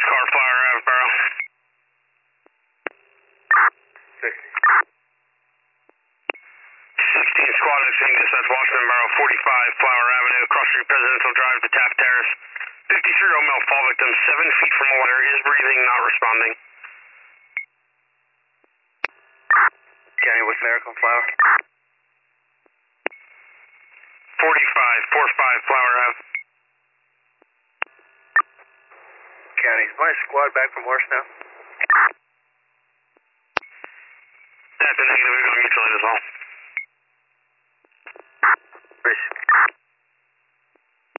car, Flower Ave, Barrow. 16 squad exiting dispatch Washington Barrow 45 Flower Avenue, Cross Street Presidential Drive to Taft Terrace. 53-year-old male fall victim, 7 feet from the water, is breathing, not responding. County, what's Miracle Flower? 45 Flower Ave. County, is my squad back from Morse now? That's a negative, we're going to mutual aid as well. Chris.